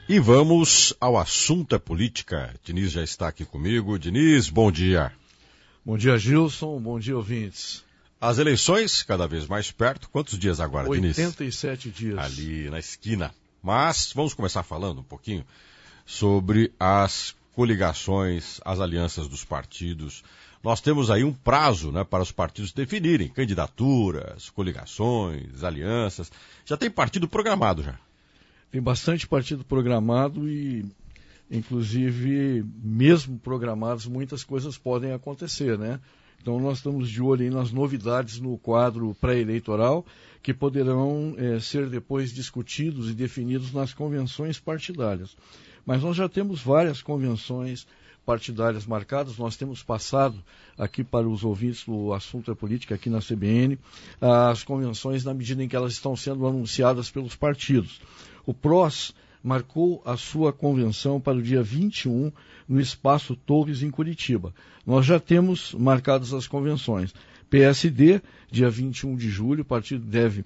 E vamos ao assunto é política. Diniz já está aqui comigo. Diniz, bom dia. Bom dia, Gilson. Bom dia, ouvintes. As eleições cada vez mais perto. Quantos dias agora, Diniz? 87 dias. Ali na esquina. Mas vamos começar falando um pouquinho sobre as coligações, as alianças dos partidos. Nós temos aí um prazo, né, para os partidos definirem candidaturas, coligações, alianças. Já tem partido programado já. Tem bastante partido programado e, inclusive, mesmo programados, muitas coisas podem acontecer, né? Então nós estamos de olho aí nas novidades no quadro pré-eleitoral que poderão ser depois discutidos e definidos nas convenções partidárias. Mas nós já temos várias convenções partidárias marcadas, nós temos passado aqui para os ouvintes do Assunto é Política aqui na CBN, as convenções na medida em que elas estão sendo anunciadas pelos partidos. O PROS marcou a sua convenção para o dia 21 no Espaço Torres, em Curitiba. Nós já temos marcadas as convenções. PSD, dia 21 de julho, o partido deve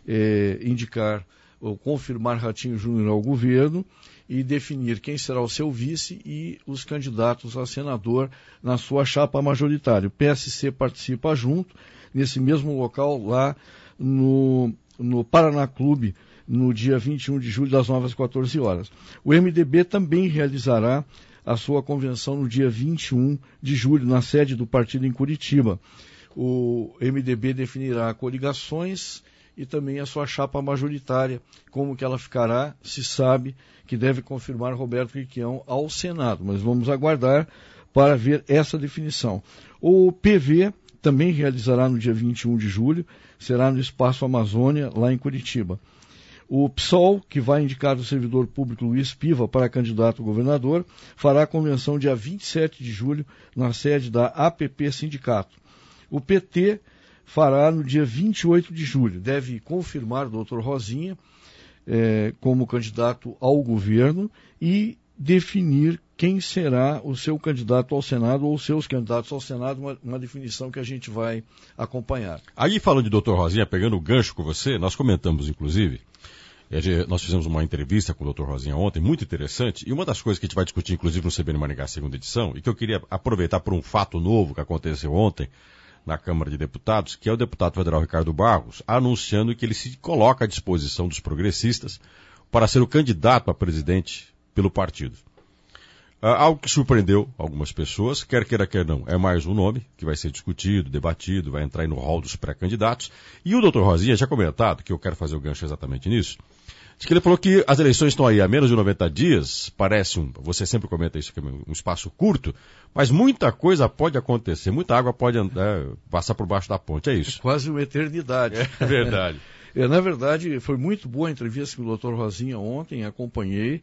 indicar ou confirmar Ratinho Júnior ao governo e definir quem será o seu vice e os candidatos a senador na sua chapa majoritária. O PSC participa junto, nesse mesmo local, lá no Paraná Clube, no dia 21 de julho, das 9 às 14 horas. O MDB também realizará a sua convenção no dia 21 de julho, na sede do partido em Curitiba. O MDB definirá coligações e também a sua chapa majoritária. Como que ela ficará, se sabe que deve confirmar Roberto Requião ao Senado, mas vamos aguardar para ver essa definição. O PV também realizará no dia 21 de julho, será no Espaço Amazônia, lá em Curitiba. O PSOL, que vai indicar o servidor público Luiz Piva para candidato a governador, fará a convenção dia 27 de julho na sede da APP Sindicato. O PT fará no dia 28 de julho, deve confirmar o Dr. Rosinha como candidato ao governo e definir quem será o seu candidato ao Senado ou seus candidatos ao Senado, uma definição que a gente vai acompanhar. Aí, falando de Dr. Rosinha, pegando o gancho com você, nós comentamos, inclusive, nós fizemos uma entrevista com o Dr. Rosinha ontem, muito interessante, e uma das coisas que a gente vai discutir, inclusive, no CBN Maringá, segunda edição, e que eu queria aproveitar por um fato novo que aconteceu ontem na Câmara de Deputados, que é o deputado federal Ricardo Barros, anunciando que ele se coloca à disposição dos progressistas para ser o candidato a presidente pelo partido. Algo que surpreendeu algumas pessoas, quer queira, quer não, é mais um nome que vai ser discutido, debatido, vai entrar aí no rol dos pré-candidatos. E o doutor Rosinha já comentado, que eu quero fazer o gancho exatamente nisso, de que ele falou que as eleições estão aí há menos de 90 dias, você sempre comenta isso, que é um espaço curto, mas muita coisa pode acontecer, muita água pode passar por baixo da ponte, é isso. É quase uma eternidade. É verdade. Na verdade, foi muito boa a entrevista com o doutor Rosinha ontem, acompanhei,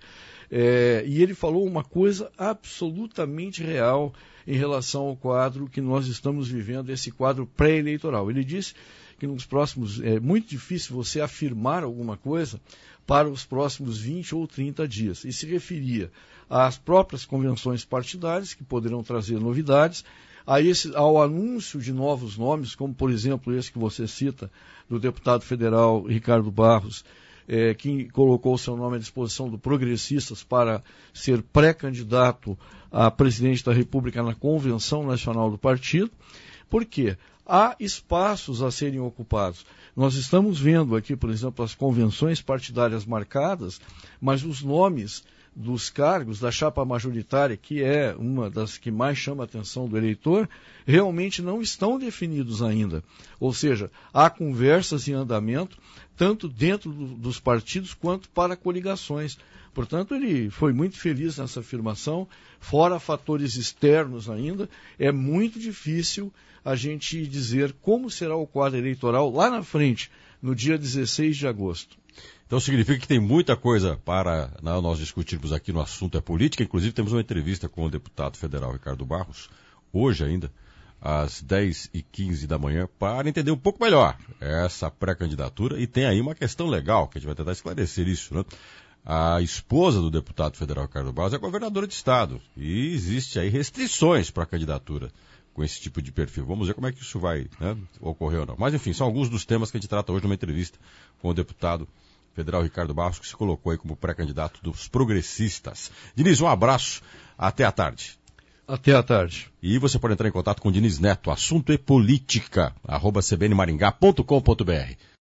e ele falou uma coisa absolutamente real em relação ao quadro que nós estamos vivendo, esse quadro pré-eleitoral. Ele disse que nos próximos, é muito difícil você afirmar alguma coisa para os próximos 20 ou 30 dias. E se referia às próprias convenções partidárias, que poderão trazer novidades, ao anúncio de novos nomes, como por exemplo esse que você cita, do deputado federal Ricardo Barros, que colocou seu nome à disposição do Progressistas para ser pré-candidato a presidente da República na Convenção Nacional do Partido. Por quê? Há espaços a serem ocupados. Nós estamos vendo aqui, por exemplo, as convenções partidárias marcadas, mas os nomes dos cargos da chapa majoritária, que é uma das que mais chama a atenção do eleitor, realmente não estão definidos ainda. Ou seja, há conversas em andamento, tanto dentro dos partidos quanto para coligações. Portanto, ele foi muito feliz nessa afirmação, fora fatores externos ainda, é muito difícil a gente dizer como será o quadro eleitoral lá na frente, no dia 16 de agosto. Então significa que tem muita coisa para nós discutirmos aqui no Assunto é Política. Inclusive temos uma entrevista com o deputado federal Ricardo Barros, hoje ainda, às 10h15 da manhã, para entender um pouco melhor essa pré-candidatura. E tem aí uma questão legal, que a gente vai tentar esclarecer isso, né? A esposa do deputado federal Ricardo Barros é governadora de estado e existe aí restrições para a candidatura com esse tipo de perfil. Vamos ver como é que isso vai ocorrer ou não. Mas enfim, são alguns dos temas que a gente trata hoje numa entrevista com o deputado federal Ricardo Barros, que se colocou aí como pré-candidato dos progressistas. Diniz, um abraço, até à tarde. Até à tarde. E você pode entrar em contato com o Diniz Neto, assunto é política, @cbnmaringá.com.br.